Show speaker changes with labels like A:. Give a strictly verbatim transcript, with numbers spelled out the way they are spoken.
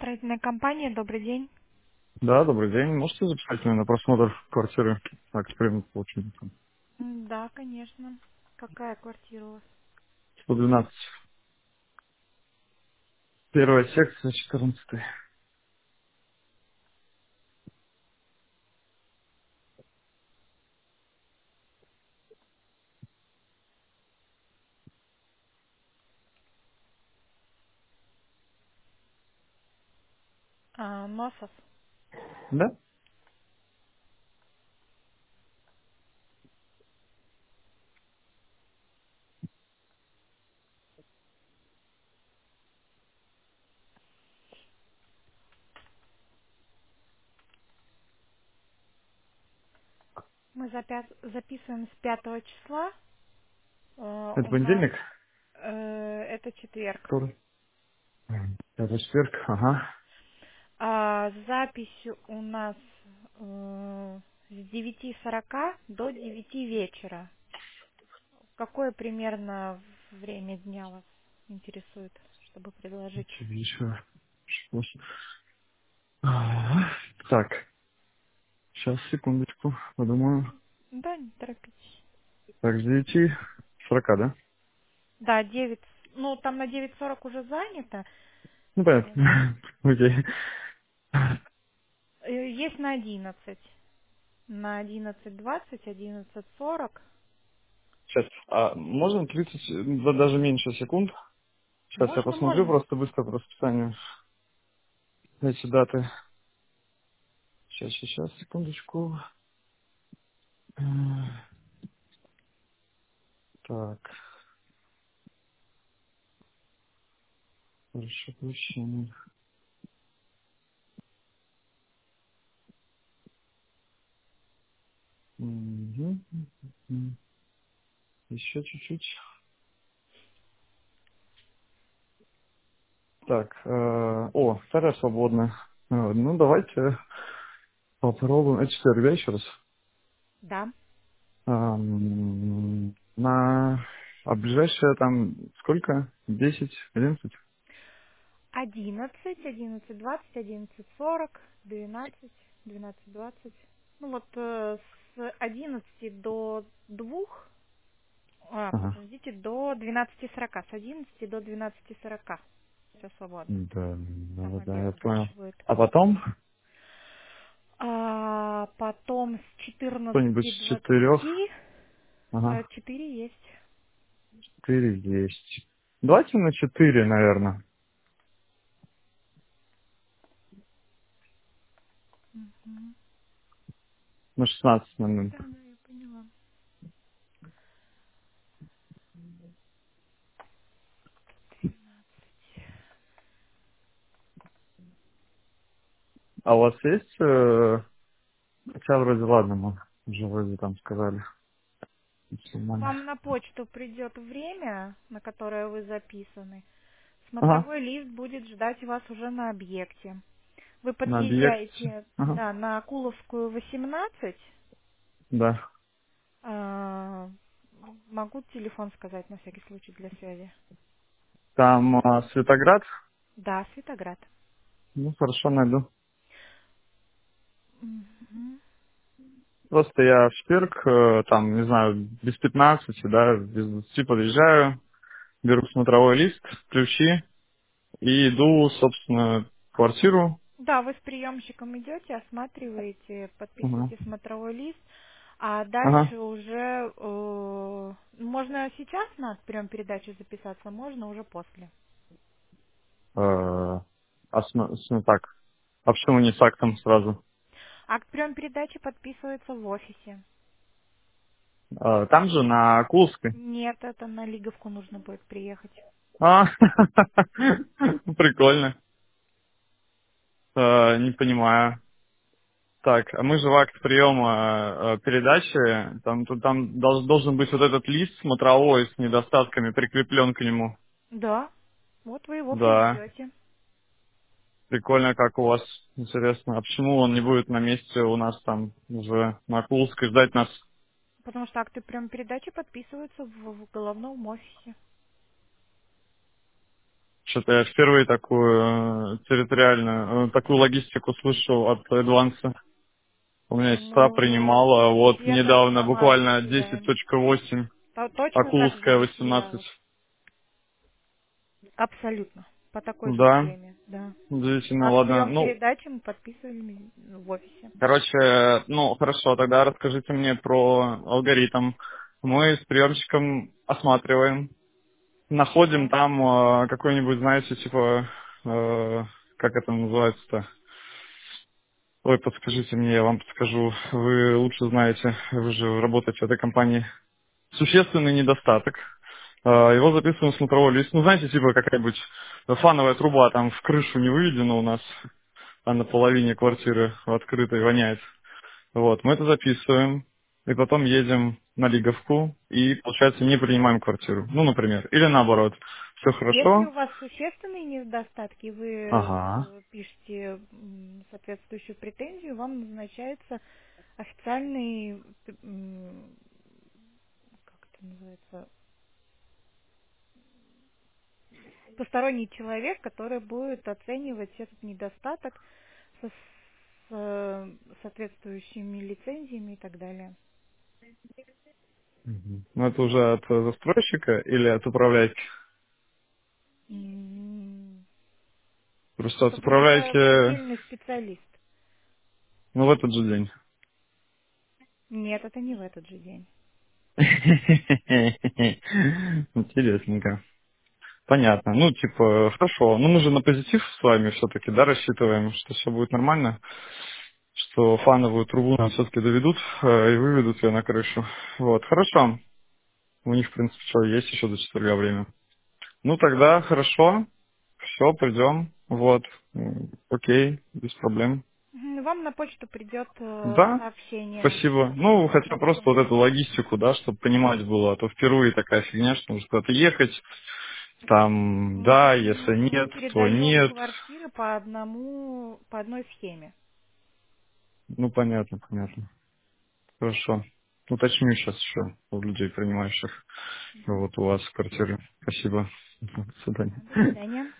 A: Строительная компания, добрый день.
B: Да, добрый день. Можете записать меня на просмотр квартиры? Так, эксперимент получили.
A: М, Да, конечно. Какая квартира у вас?
B: сто двенадцать. Первая секция, четырнадцатый.
A: А, Носов.
B: Да?
A: Мы запя- записываем с пятого числа. Э,
B: Это
A: у нас
B: понедельник?
A: э, это четверг.
B: Который? М, Это четверг, ага.
A: А запись у нас э, с девяти сорока до девяти вечера. Какое примерно время дня вас интересует, чтобы предложить?
B: Че, Вечер. Что ж. Ага. Так, сейчас, секундочку, подумаю.
A: Да, не торопитесь.
B: Так, с девяти сорока, да?
A: Да, девять. Ну, там на девять сорок уже занято.
B: Ну,
A: Э,
B: понятно. Окей.
A: э, Есть на одиннадцать. На одиннадцать двадцать, одиннадцать сорок.
B: Сейчас, а можно тридцать, да, даже меньше секунд? Сейчас я
A: Можно,
B: посмотрю
A: можно.
B: просто быстро по расписанию эти даты. Сейчас, сейчас, секундочку. М, Так. Прошу прощения. Мгм. М. Еще чуть-чуть. Так, э, о, вторая свободная. Э, Ну, давайте попробуем. Это четверг, да, еще раз?
A: Да.
B: Ам, На... А ближайшее там сколько? Десять, одиннадцать?
A: одиннадцать, одиннадцать двадцать, одиннадцать сорок, двенадцать, двенадцать двадцать. Ну вот э, с одиннадцати до двух, а,
B: Ага.
A: подождите, до двенадцати сорока. С одиннадцати до двенадцати сорока. Все свободно.
B: Да, да,
A: Там
B: да, да, я
A: объект
B: понял.
A: больше будет.
B: А потом
A: А потом с
B: кто-нибудь
A: четырнадцати
B: с четырех.
A: двадцати
B: Ага,
A: э, четыре есть.
B: четыре есть. Давайте на четыре, наверное.
A: Мгм.
B: На шестнадцать минут.
A: Да, да, я поняла.
B: А у вас есть э, хотя вроде ладно, мы уже вроде там сказали. Всё нормально.
A: Вам на почту придет время, на которое вы записаны.
B: Ага,
A: Смотровой лист будет ждать вас уже на объекте. Вы
B: на объект.
A: подъезжаете,
B: Ага,
A: да, на Акуловскую восемнадцать.
B: да.
A: А, могу телефон сказать на всякий случай для связи.
B: Там а, Светоград.
A: Да, Светоград.
B: Ну, хорошо, найду.
A: Мгм.
B: Просто я в четверг, э, там, не знаю, без пятнадцати, да, без двадцати подъезжаю, беру смотровой лист, ключи и иду, собственно, в квартиру.
A: Да, вы с приемщиком идете, осматриваете,
B: Ага.
A: подписываете смотровой лист, а
B: Ага.
A: дальше уже э, можно сейчас на прием передачи записаться, можно уже после.
B: Э, а см- см- так, а почему не с актом сразу?
A: Акт прием передачи подписывается в офисе.
B: Э, там же, на Кулской.
A: Нет, это на Лиговку нужно будет приехать.
B: А, прикольно. Э, не понимаю. Так, а мы же в акт приема э, передачи, там, тут, там дол- должен быть вот этот лист смотровой с недостатками прикреплен к нему.
A: Да, вот вы его
B: Да,
A: привезете.
B: прикольно, как у вас, интересно. А почему он не будет на месте у нас там уже на Кулской ждать нас?
A: Потому что акты прием передачи подписываются в, в головном офисе.
B: Что-то я впервые такую э, территориальную, э, такую логистику слышал от Advance. У меня сестра
A: Ну,
B: принимала, вот
A: вена
B: недавно,
A: сама
B: буквально десять
A: определяем.
B: точка восемь,
A: То- Точно так же
B: Акуловская
A: и
B: восемнадцать.
A: Кириллов. Абсолютно. По такой же
B: Да,
A: схеме, да.
B: удивительно,
A: Акт
B: ладно.
A: прием
B: Ну,
A: передачи мы подписывали в офисе.
B: короче, ну, хорошо, тогда расскажите мне про алгоритм. Мы с приемщиком осматриваем, находим
A: Да.
B: там э, какой-нибудь, знаете, типа, э, как это называется-то? Ой, подскажите мне, я вам подскажу. Вы лучше знаете, вы же работаете в этой компании. Существенный недостаток. Э, Его записываем в смотровой лист. Ну, знаете, типа какая-нибудь фановая труба там в крышу не выведена у нас, а на половине квартиры открытой воняет. Вот, мы это записываем, и потом едем на Лиговку, и, получается, не принимаем квартиру. Ну, например. Или наоборот. Все
A: Если
B: хорошо.
A: у вас существенные недостатки, вы
B: Ага.
A: э, пишете м, соответствующую претензию, вам назначается официальный, м, как это называется, посторонний человек, который будет оценивать этот недостаток со- с э, соответствующими лицензиями и так далее.
B: Мгм. Ну, это уже от э, застройщика или от управляйки?
A: М,
B: Просто от
A: Это будет э,
B: управляйки,
A: отдельный специалист.
B: ну, в этот же день.
A: Нет, это не в этот же день.
B: Интересненько. Понятно. Ну, типа, хорошо. Ну, мы же на позитив с вами все-таки, да, рассчитываем, что все будет нормально, что фановую трубу нам все-таки доведут э, и выведут ее на крышу. Вот, хорошо. У них, в принципе, что, есть еще до четверга время. Ну, тогда хорошо. Все, придем. Вот. М, Окей, без проблем.
A: Мгм, Вам на почту придет э,
B: Да,
A: сообщение
B: спасибо. Ну,
A: о
B: хотя
A: том,
B: просто
A: что
B: вот эту логистику, да, чтобы понимать было, а то впервые такая фигня, что нужно куда-то ехать, там, да, если
A: м, мы
B: нет, то
A: передаем
B: нет.
A: квартиры по одному, по одной схеме.
B: Ну, понятно, понятно. Хорошо. Уточню сейчас еще у людей, принимающих вот у вас в квартире. Спасибо. До
A: Да,
B: свидания.
A: до свидания.